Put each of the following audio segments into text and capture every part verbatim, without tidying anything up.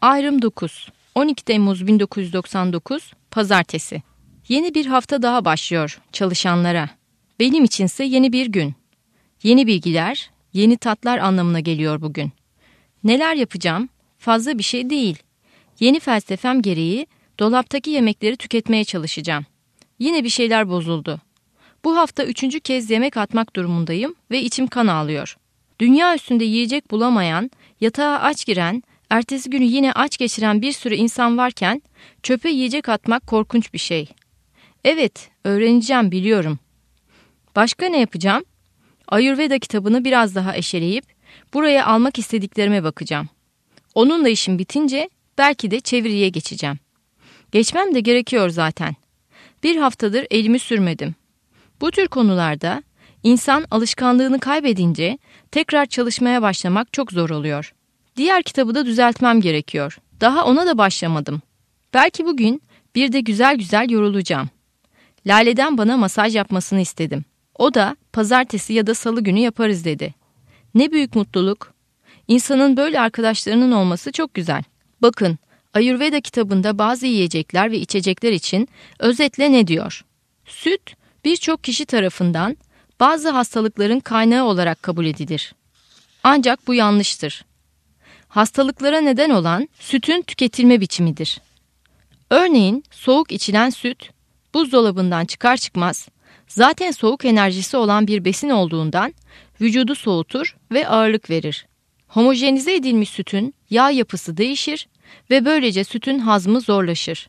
Ayrım dokuz. on iki Temmuz bin dokuz yüz doksan dokuz Pazartesi. Yeni bir hafta daha başlıyor çalışanlara. Benim içinse yeni bir gün. Yeni bilgiler, yeni tatlar anlamına geliyor bugün. Neler yapacağım? Fazla bir şey değil. Yeni felsefem gereği dolaptaki yemekleri tüketmeye çalışacağım. Yine bir şeyler bozuldu. Bu hafta üçüncü kez yemek atmak durumundayım ve içim kan ağlıyor. Dünya üstünde yiyecek bulamayan, yatağa aç giren, ertesi günü yine aç geçiren bir sürü insan varken çöpe yiyecek atmak korkunç bir şey. Evet, öğreneceğim, biliyorum. Başka ne yapacağım? Ayurveda kitabını biraz daha eşeleyip buraya almak istediklerime bakacağım. Onunla işim bitince belki de çeviriye geçeceğim. Geçmem de gerekiyor zaten. Bir haftadır elimi sürmedim. Bu tür konularda insan alışkanlığını kaybedince tekrar çalışmaya başlamak çok zor oluyor. Diğer kitabı da düzeltmem gerekiyor. Daha ona da başlamadım. Belki bugün bir de güzel güzel yorulacağım. Lale'den bana masaj yapmasını istedim. O da pazartesi ya da salı günü yaparız dedi. Ne büyük mutluluk. İnsanın böyle arkadaşlarının olması çok güzel. Bakın, Ayurveda kitabında bazı yiyecekler ve içecekler için özetle ne diyor? Süt, birçok kişi tarafından bazı hastalıkların kaynağı olarak kabul edilir. Ancak bu yanlıştır. Hastalıklara neden olan sütün tüketilme biçimidir. Örneğin soğuk içilen süt, buzdolabından çıkar çıkmaz zaten soğuk enerjisi olan bir besin olduğundan vücudu soğutur ve ağırlık verir. Homojenize edilmiş sütün yağ yapısı değişir ve böylece sütün hazmı zorlaşır.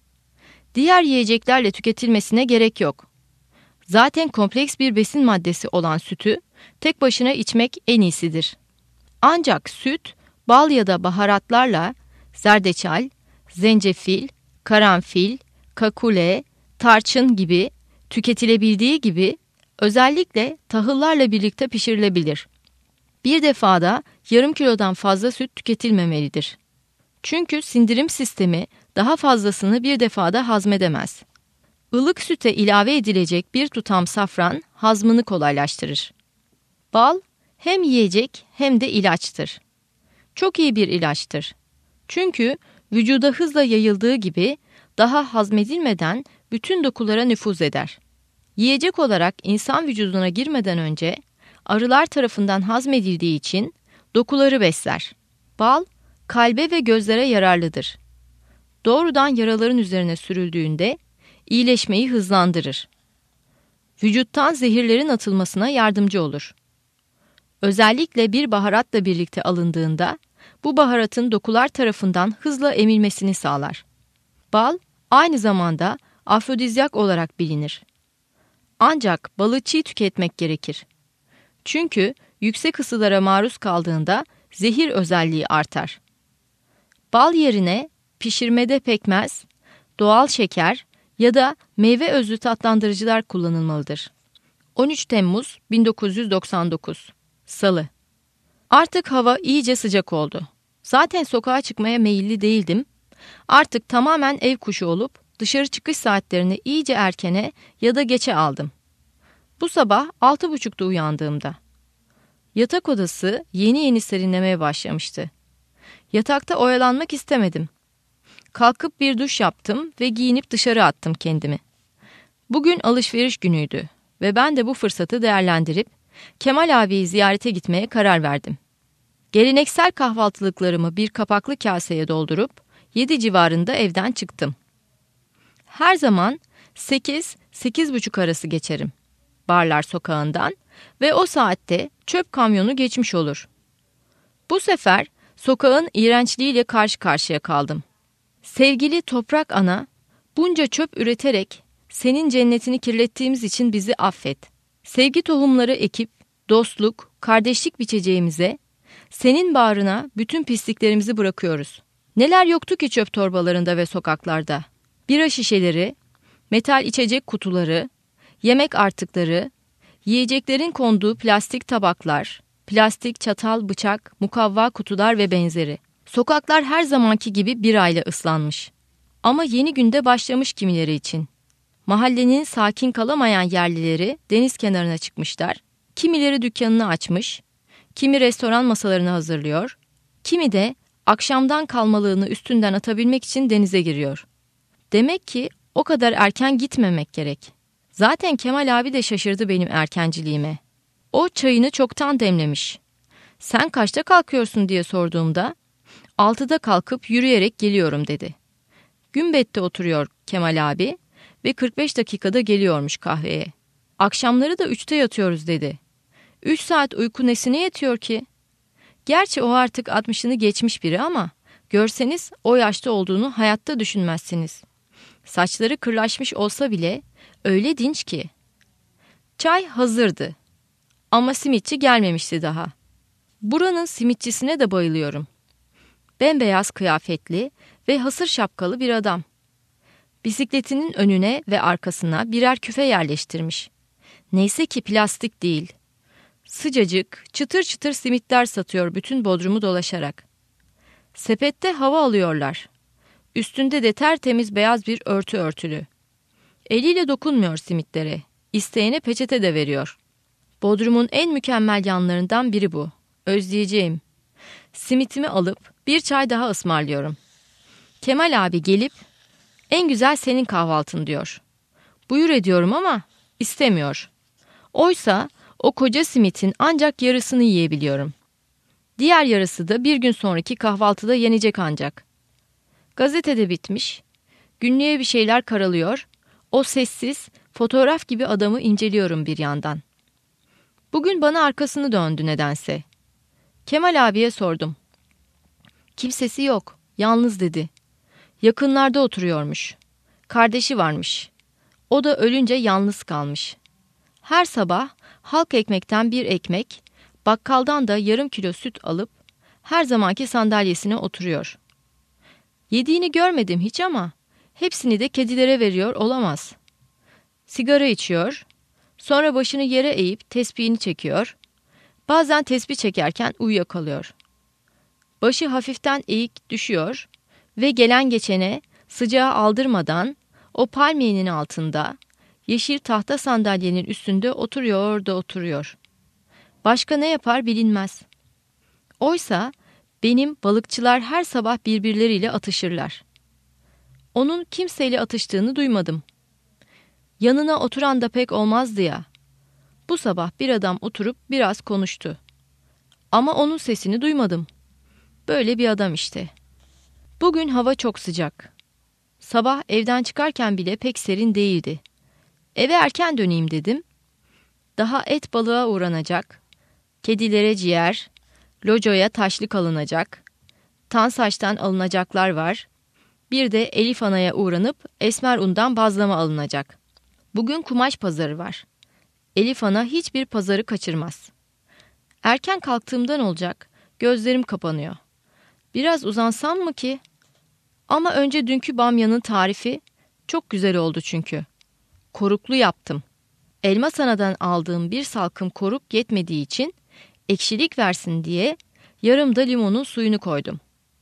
Diğer yiyeceklerle tüketilmesine gerek yok. Zaten kompleks bir besin maddesi olan sütü tek başına içmek en iyisidir. Ancak süt, bal ya da baharatlarla zerdeçal, zencefil, karanfil, kakule, tarçın gibi tüketilebildiği gibi özellikle tahıllarla birlikte pişirilebilir. Bir defada yarım kilodan fazla süt tüketilmemelidir. Çünkü sindirim sistemi daha fazlasını bir defada hazmedemez. Ilık süte ilave edilecek bir tutam safran hazmını kolaylaştırır. Bal hem yiyecek hem de ilaçtır. Çok iyi bir ilaçtır. Çünkü vücuda hızla yayıldığı gibi daha hazmedilmeden bütün dokulara nüfuz eder. Yiyecek olarak insan vücuduna girmeden önce arılar tarafından hazmedildiği için dokuları besler. Bal, kalbe ve gözlere yararlıdır. Doğrudan yaraların üzerine sürüldüğünde iyileşmeyi hızlandırır. Vücuttan zehirlerin atılmasına yardımcı olur. Özellikle bir baharatla birlikte alındığında bu baharatın dokular tarafından hızla emilmesini sağlar. Bal aynı zamanda afrodizyak olarak bilinir. Ancak balı çiğ tüketmek gerekir. Çünkü yüksek ısılara maruz kaldığında zehir özelliği artar. Bal yerine pişirmede pekmez, doğal şeker ya da meyve özlü tatlandırıcılar kullanılmalıdır. on üç Temmuz bin dokuz yüz doksan dokuz Salı. Artık hava iyice sıcak oldu. Zaten sokağa çıkmaya meyilli değildim. Artık tamamen ev kuşu olup dışarı çıkış saatlerini iyice erkene ya da geçe aldım. Bu sabah altı buçukta uyandığımda. Yatak odası yeni yeni serinlemeye başlamıştı. Yatakta oyalanmak istemedim. Kalkıp bir duş yaptım ve giyinip dışarı attım kendimi. Bugün alışveriş günüydü ve ben de bu fırsatı değerlendirip Kemal abiyi ziyarete gitmeye karar verdim. Geleneksel kahvaltılıklarımı bir kapaklı kaseye doldurup yedi civarında evden çıktım. Her zaman sekiz sekiz buçuk arası geçerim Barlar Sokağı'ndan ve o saatte çöp kamyonu geçmiş olur. Bu sefer sokağın iğrençliğiyle karşı karşıya kaldım. Sevgili toprak ana, bunca çöp üreterek senin cennetini kirlettiğimiz için bizi affet. Sevgi tohumları ekip dostluk, kardeşlik biçeceğimize, senin bağrına bütün pisliklerimizi bırakıyoruz. Neler yoktu ki çöp torbalarında ve sokaklarda? Bira şişeleri, metal içecek kutuları, yemek artıkları, yiyeceklerin konduğu plastik tabaklar, plastik çatal, bıçak, mukavva kutular ve benzeri. Sokaklar her zamanki gibi birayla ıslanmış. Ama yeni günde başlamış kimileri için. Mahallenin sakin kalamayan yerlileri deniz kenarına çıkmışlar. Kimileri dükkanını açmış, kimi restoran masalarını hazırlıyor, kimi de Akşamdan kalmalığını üstünden atabilmek için denize giriyor. Demek ki o kadar erken gitmemek gerek. Zaten Kemal abi de şaşırdı benim erkenciliğime. O çayını çoktan demlemiş. Sen kaçta kalkıyorsun diye sorduğumda altıda kalkıp yürüyerek geliyorum dedi. Gümbet'te oturuyor Kemal abi ve kırk beş dakikada geliyormuş kahveye. Akşamları da üçte yatıyoruz dedi. Üç saat uyku nesine yetiyor ki? Gerçi o artık altmışını geçmiş biri ama görseniz o yaşta olduğunu hayatta düşünmezsiniz. Saçları kırlaşmış olsa bile öyle dinç ki. Çay hazırdı ama simitçi gelmemişti daha. Buranın simitçisine de bayılıyorum. Bembeyaz kıyafetli ve hasır şapkalı bir adam. Bisikletinin önüne ve arkasına birer küfe yerleştirmiş. Neyse ki plastik değil. Sıcacık, çıtır çıtır simitler satıyor bütün Bodrum'u dolaşarak. Sepette hava alıyorlar. Üstünde de tertemiz beyaz bir örtü örtülü. Eliyle dokunmuyor simitlere. İsteyene peçete de veriyor. Bodrum'un en mükemmel yanlarından biri bu. Özleyeceğim. Simitimi alıp bir çay daha ısmarlıyorum. Kemal abi gelip en güzel senin kahvaltın diyor. Buyur ediyorum ama istemiyor. Oysa o koca simitin ancak yarısını yiyebiliyorum. Diğer yarısı da bir gün sonraki kahvaltıda yenecek ancak. Gazetede bitmiş. Günlüğe bir şeyler karalıyor. O sessiz, fotoğraf gibi adamı inceliyorum bir yandan. Bugün bana arkasını döndü nedense. Kemal abiye sordum. Kimsesi yok, yalnız dedi. Yakınlarda oturuyormuş. Kardeşi varmış. O da ölünce yalnız kalmış. Her sabah halk ekmekten bir ekmek, bakkaldan da yarım kilo süt alıp her zamanki sandalyesine oturuyor. Yediğini görmedim hiç ama hepsini de kedilere veriyor olamaz. Sigara içiyor, sonra başını yere eğip tespihini çekiyor, bazen tespih çekerken uyuyakalıyor. Başı hafiften eğik düşüyor ve gelen geçene sıcağı aldırmadan o palmiyenin altında yeşil tahta sandalyenin üstünde oturuyor da oturuyor. Başka ne yapar bilinmez. Oysa benim balıkçılar her sabah birbirleriyle atışırlar. Onun kimseyle atıştığını duymadım. Yanına oturan da pek olmazdı ya. Bu sabah bir adam oturup biraz konuştu. Ama onun sesini duymadım. Böyle bir adam işte. Bugün hava çok sıcak. Sabah evden çıkarken bile pek serin değildi. Eve erken döneyim dedim. Daha et balığa uğranacak. Kedilere ciğer, locoya taşlık alınacak. Tansaç'tan alınacaklar var. Bir de Elif Ana'ya uğranıp esmer undan bazlama alınacak. Bugün kumaş pazarı var. Elif Ana hiçbir pazarı kaçırmaz. Erken kalktığımdan olacak. Gözlerim kapanıyor. Biraz uzansam mı ki? Ama önce dünkü bamyanın tarifi çok güzel oldu çünkü. Koruklu yaptım. Elmas Ana'dan aldığım bir salkım koruk yetmediği için ekşilik versin diye yarım da limonun suyunu koydum.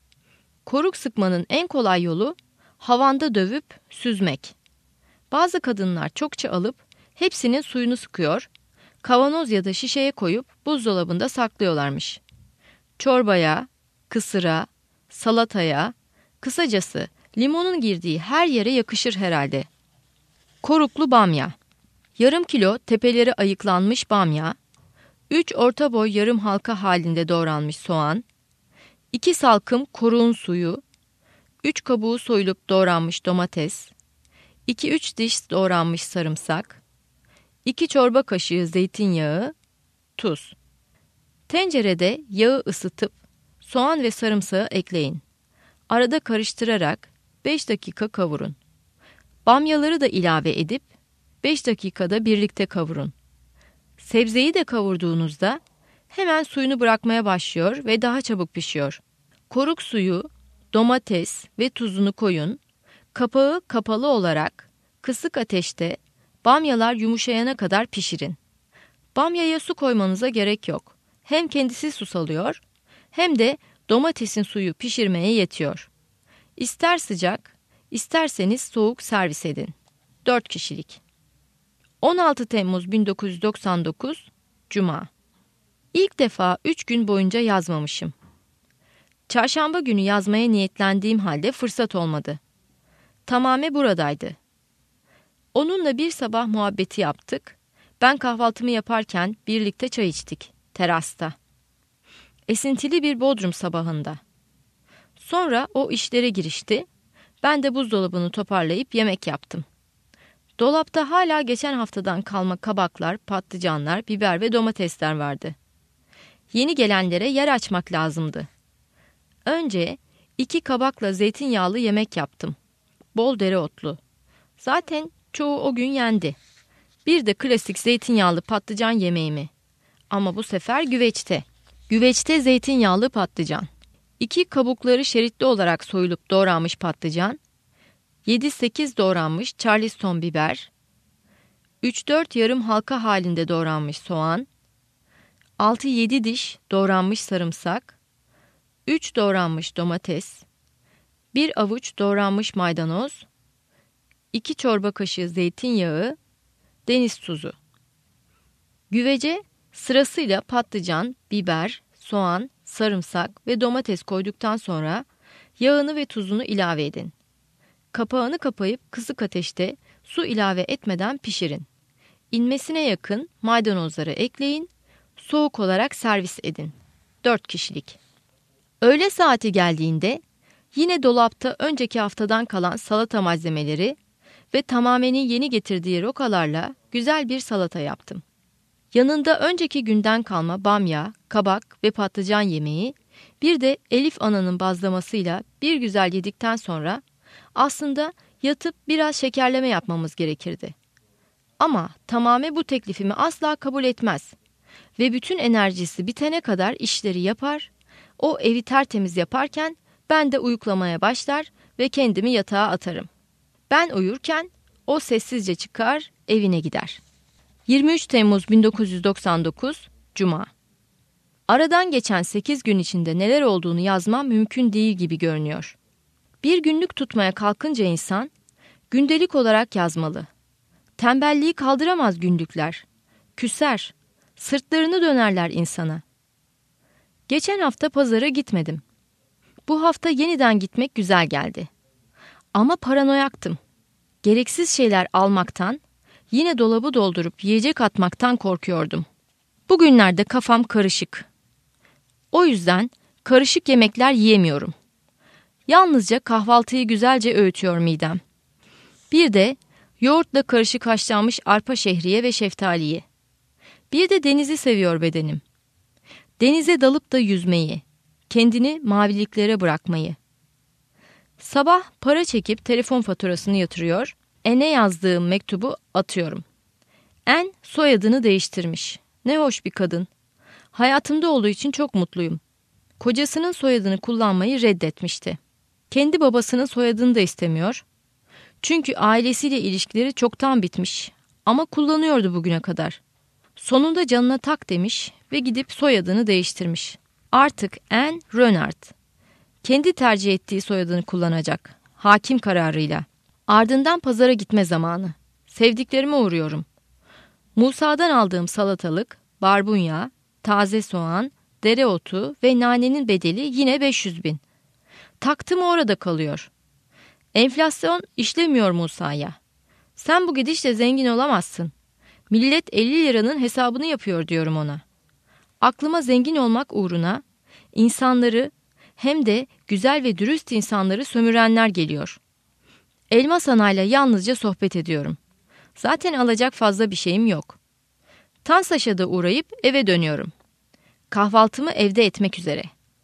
Koruk sıkmanın en kolay yolu havanda dövüp süzmek. Bazı kadınlar çokça alıp hepsinin suyunu sıkıyor, kavanoz ya da şişeye koyup buzdolabında saklıyorlarmış. Çorbaya, kısıra, salataya, kısacası limonun girdiği her yere yakışır herhalde. Koruklu bamya. Yarım kilo tepeleri ayıklanmış bamya, üç orta boy yarım halka halinde doğranmış soğan, iki salkım koruğun suyu, üç kabuğu soyulup doğranmış domates, iki üç diş doğranmış sarımsak, iki çorba kaşığı zeytinyağı, tuz. Tencerede yağı ısıtıp soğan ve sarımsağı ekleyin. Arada karıştırarak beş dakika kavurun. Bamyaları da ilave edip beş dakikada birlikte kavurun. Sebzeyi de kavurduğunuzda hemen suyunu bırakmaya başlıyor ve daha çabuk pişiyor. Koruk suyu, domates ve tuzunu koyun. Kapağı kapalı olarak kısık ateşte bamyalar yumuşayana kadar pişirin. Bamyaya su koymanıza gerek yok. Hem kendisi su salıyor hem de domatesin suyu pişirmeye yetiyor. İster sıcak, isterseniz soğuk servis edin. dört kişilik. on altı Temmuz bin dokuz yüz doksan dokuz Cuma. İlk defa üç gün boyunca yazmamışım. Çarşamba günü yazmaya niyetlendiğim halde fırsat olmadı. Tamame buradaydı. Onunla bir sabah muhabbeti yaptık. Ben kahvaltımı yaparken birlikte çay içtik terasta. Esintili bir Bodrum sabahında. Sonra o işlere girişti. Ben de buzdolabını toparlayıp yemek yaptım. Dolapta hala geçen haftadan kalma kabaklar, patlıcanlar, biber ve domatesler vardı. Yeni gelenlere yer açmak lazımdı. Önce iki kabakla zeytinyağlı yemek yaptım. Bol dereotlu. Zaten çoğu o gün yendi. Bir de klasik zeytinyağlı patlıcan yemeğimi. Ama bu sefer güveçte. Güveçte zeytinyağlı patlıcan. İki kabukları şeritli olarak soyulup doğranmış patlıcan. yedi sekiz doğranmış Charleston biber. üç dört yarım halka halinde doğranmış soğan. altı yedi diş doğranmış sarımsak. üç doğranmış domates. bir avuç doğranmış maydanoz. iki çorba kaşığı zeytinyağı. Deniz tuzu. Güvece sırasıyla patlıcan, biber, soğan, sarımsak ve domates koyduktan sonra yağını ve tuzunu ilave edin. Kapağını kapayıp kısık ateşte su ilave etmeden pişirin. İnmesine yakın maydanozları ekleyin. Soğuk olarak servis edin. dört kişilik. Öğle saati geldiğinde yine dolapta önceki haftadan kalan salata malzemeleri ve Tamame'nin yeni getirdiği rokalarla güzel bir salata yaptım. Yanında önceki günden kalma bamya, kabak ve patlıcan yemeği, bir de Elif Ana'nın bazlamasıyla bir güzel yedikten sonra aslında yatıp biraz şekerleme yapmamız gerekirdi. Ama Tamame bu teklifimi asla kabul etmez ve bütün enerjisi bitene kadar işleri yapar, o evi tertemiz yaparken ben de uyuklamaya başlar ve kendimi yatağa atarım. Ben uyurken o sessizce çıkar, evine gider. yirmi üç Temmuz bin dokuz yüz doksan dokuz Cuma. Aradan geçen sekiz gün içinde neler olduğunu yazmam mümkün değil gibi görünüyor. Bir günlük tutmaya kalkınca insan gündelik olarak yazmalı. Tembelliği kaldıramaz günlükler. Küser, sırtlarını dönerler insana. Geçen hafta pazara gitmedim. Bu hafta yeniden gitmek güzel geldi. Ama paranoyaktım. Gereksiz şeyler almaktan, yine dolabı doldurup yiyecek atmaktan korkuyordum. Bugünlerde kafam karışık. O yüzden karışık yemekler yiyemiyorum. Yalnızca kahvaltıyı güzelce öğütüyor midem. Bir de yoğurtla karışık haşlanmış arpa şehriye ve şeftaliyi. Bir de denizi seviyor bedenim. Denize dalıp da yüzmeyi, kendini maviliklere bırakmayı. Sabah para çekip telefon faturasını yatırıyor, En'e yazdığım mektubu atıyorum. En soyadını değiştirmiş. Ne hoş bir kadın. Hayatımda olduğu için çok mutluyum. Kocasının soyadını kullanmayı reddetmişti. Kendi babasının soyadını da istemiyor. Çünkü ailesiyle ilişkileri çoktan bitmiş. Ama kullanıyordu bugüne kadar. Sonunda canına tak demiş ve gidip soyadını değiştirmiş. Artık Anne Renard. Kendi tercih ettiği soyadını kullanacak. Hakim kararıyla. Ardından pazara gitme zamanı. Sevdiklerime uğruyorum. Musa'dan aldığım salatalık, barbunya, taze soğan, dereotu ve nanenin bedeli yine beş yüz bin. Taktım orada kalıyor. Enflasyon işlemiyor Musa'ya. Sen bu gidişle zengin olamazsın. Millet elli liranın hesabını yapıyor diyorum ona. Aklıma zengin olmak uğruna insanları hem de güzel ve dürüst insanları sömürenler geliyor. Elmas Ana'yla yalnızca sohbet ediyorum. Zaten alacak fazla bir şeyim yok. Tansaş'a da uğrayıp eve dönüyorum. Kahvaltımı evde etmek üzere.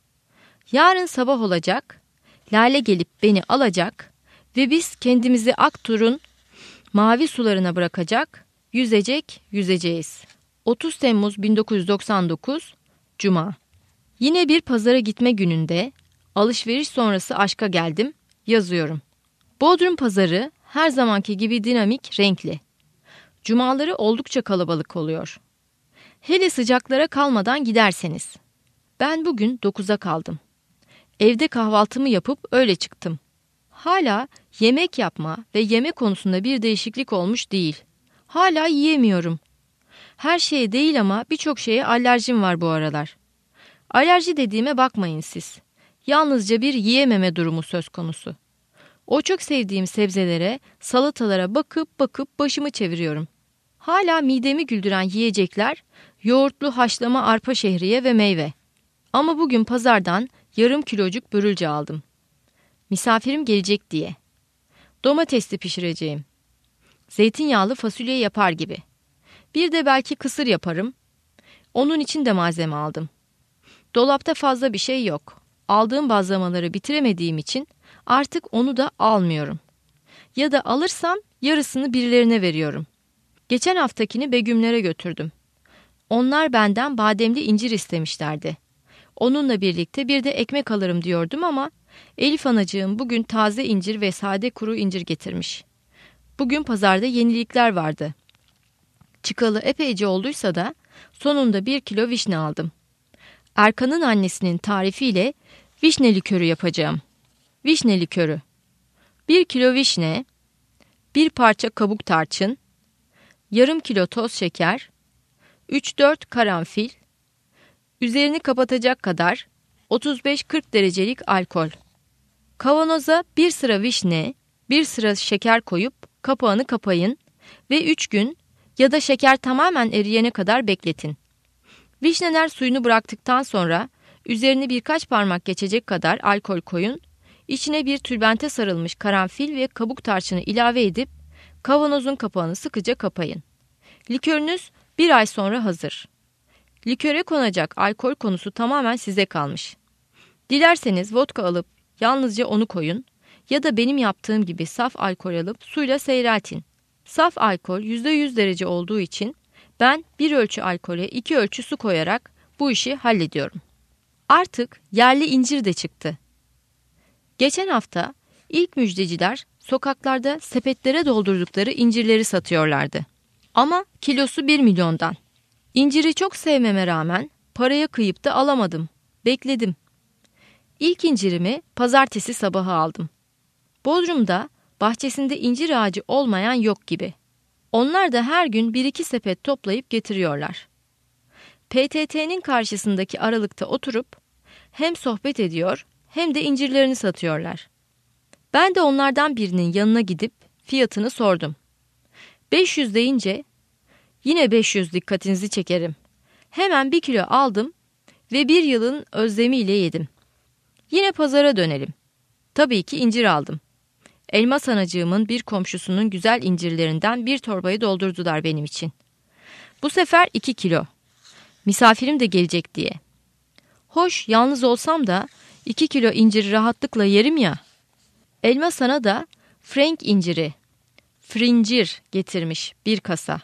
Yarın sabah olacak, Lale gelip beni alacak ve biz kendimizi Aktur'un mavi sularına bırakacak, yüzecek, yüzeceğiz. otuz Temmuz bin dokuz yüz doksan dokuz Cuma. Yine bir pazara gitme gününde, alışveriş sonrası aşka geldim, yazıyorum. Bodrum pazarı her zamanki gibi dinamik, renkli. Cumaları oldukça kalabalık oluyor. Hele sıcaklara kalmadan giderseniz. Ben bugün dokuza kaldım. Evde kahvaltımı yapıp öyle çıktım. Hala yemek yapma ve yeme konusunda bir değişiklik olmuş değil. Hala yiyemiyorum. Her şeye değil ama birçok şeye alerjim var bu aralar. Alerji dediğime bakmayın siz. Yalnızca bir yiyememe durumu söz konusu. O çok sevdiğim sebzelere, salatalara bakıp bakıp başımı çeviriyorum. Hala midemi güldüren yiyecekler, yoğurtlu haşlama arpa şehriye ve meyve. Ama bugün pazardan yarım kilocuk börülce aldım. Misafirim gelecek diye. Domatesli pişireceğim. Zeytinyağlı fasulye yapar gibi. Bir de belki kısır yaparım. Onun için de malzeme aldım. Dolapta fazla bir şey yok. Aldığım bazlamaları bitiremediğim için artık onu da almıyorum. Ya da alırsam yarısını birilerine veriyorum. Geçen haftakini Begümlere götürdüm. Onlar benden bademli incir istemişlerdi. Onunla birlikte bir de ekmek alırım diyordum ama Elif anacığım bugün taze incir ve sade kuru incir getirmiş. Bugün pazarda yenilikler vardı. Çıkalı epeyce olduysa da sonunda bir kilo vişne aldım. Erkan'ın annesinin tarifiyle vişne likörü yapacağım. Vişne likörü. Bir kilo vişne, bir parça kabuk tarçın, yarım kilo toz şeker, üç dört karanfil, üzerini kapatacak kadar otuz beş kırk derecelik alkol. Kavanoza bir sıra vişne, bir sıra şeker koyup kapağını kapayın ve üç gün ya da şeker tamamen eriyene kadar bekletin. Vişneler suyunu bıraktıktan sonra üzerine birkaç parmak geçecek kadar alkol koyun, içine bir tülbente sarılmış karanfil ve kabuk tarçını ilave edip kavanozun kapağını sıkıca kapayın. Likörünüz bir ay sonra hazır. Liköre konacak alkol konusu tamamen size kalmış. Dilerseniz vodka alıp yalnızca onu koyun ya da benim yaptığım gibi saf alkol alıp suyla seyreltin. Saf alkol yüzde yüz derece olduğu için ben bir ölçü alkole iki ölçü su koyarak bu işi hallediyorum. Artık yerli incir de çıktı. Geçen hafta ilk müjdeciler sokaklarda sepetlere doldurdukları incirleri satıyorlardı. Ama kilosu bir milyondan. İnciri çok sevmeme rağmen paraya kıyıp da alamadım. Bekledim. İlk incirimi pazartesi sabahı aldım. Bodrum'da bahçesinde incir ağacı olmayan yok gibi. Onlar da her gün bir iki sepet toplayıp getiriyorlar. P T T'nin karşısındaki aralıkta oturup hem sohbet ediyor hem de incirlerini satıyorlar. Ben de onlardan birinin yanına gidip fiyatını sordum. beş yüz deyince yine beş yüz dikkatinizi çekerim. Hemen bir kilo aldım ve bir yılın özlemiyle yedim. Yine pazara dönelim. Tabii ki incir aldım. Elmas anacığımın bir komşusunun güzel incirlerinden bir torbayı doldurdular benim için. Bu sefer iki kilo. Misafirim de gelecek diye. Hoş yalnız olsam da iki kilo inciri rahatlıkla yerim ya. Elmas ana da Frank inciri, frincir getirmiş bir kasa.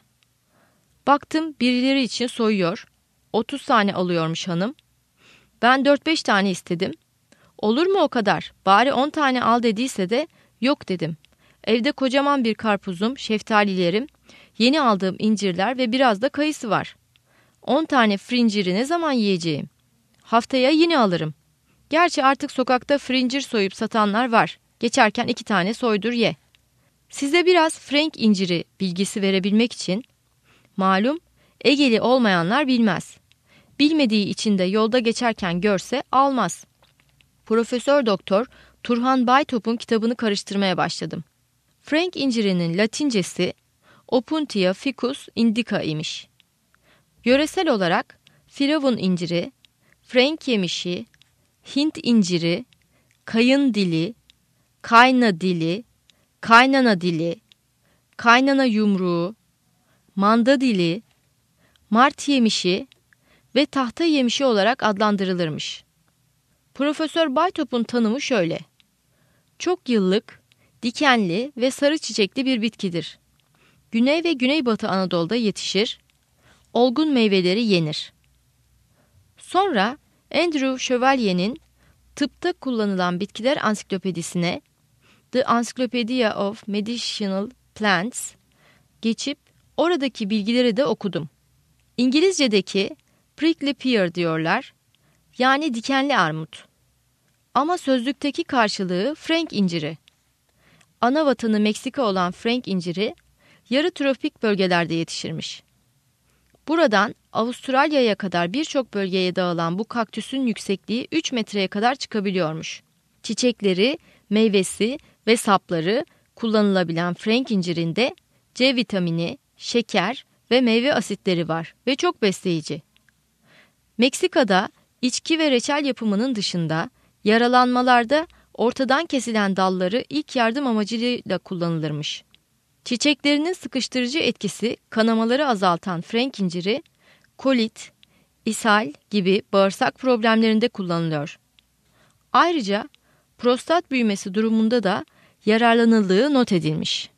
Baktım birileri için soyuyor. otuz tane alıyormuş hanım. Ben dört beş tane istedim. Olur mu o kadar? Bari on tane al dediyse de yok dedim. Evde kocaman bir karpuzum, şeftalilerim, yeni aldığım incirler ve biraz da kayısı var. on tane frinciri ne zaman yiyeceğim? Haftaya yine alırım. Gerçi artık sokakta frincir soyup satanlar var. Geçerken iki tane soydur ye. Size biraz Frank inciri bilgisi verebilmek için, malum Egeli olmayanlar bilmez. Bilmediği için de yolda geçerken görse almaz. Profesör Doktor Turhan Baytop'un kitabını karıştırmaya başladım. Frank incirinin Latincesi Opuntia ficus indica imiş. Yöresel olarak firavun inciri, Frank yemişi, Hint inciri, kayın dili, kayna dili, kaynana dili, kaynana yumruğu, manda dili, mart yemişi ve tahta yemişi olarak adlandırılırmış. Profesör Baytop'un tanımı şöyle. Çok yıllık, dikenli ve sarı çiçekli bir bitkidir. Güney ve Güneybatı Anadolu'da yetişir, olgun meyveleri yenir. Sonra Andrew Chevalier'in tıpta kullanılan bitkiler ansiklopedisine The Encyclopedia of Medicinal Plants geçip oradaki bilgileri de okudum. İngilizce'deki prickly pear diyorlar, yani dikenli armut. Ama sözlükteki karşılığı Frank inciri. Ana vatanı Meksika olan Frank inciri, yarı tropik bölgelerde yetişirmiş. Buradan Avustralya'ya kadar birçok bölgeye dağılan bu kaktüsün yüksekliği üç metreye kadar çıkabiliyormuş. Çiçekleri, meyvesi ve sapları kullanılabilen Frank incirinde C vitamini, şeker ve meyve asitleri var ve çok besleyici. Meksika'da içki ve reçel yapımının dışında yaralanmalarda ortadan kesilen dalları ilk yardım amacıyla kullanılırmış. Çiçeklerinin sıkıştırıcı etkisi kanamaları azaltan Frank inciri, kolit, ishal gibi bağırsak problemlerinde kullanılıyor. Ayrıca prostat büyümesi durumunda da yararlanıldığı not edilmiş.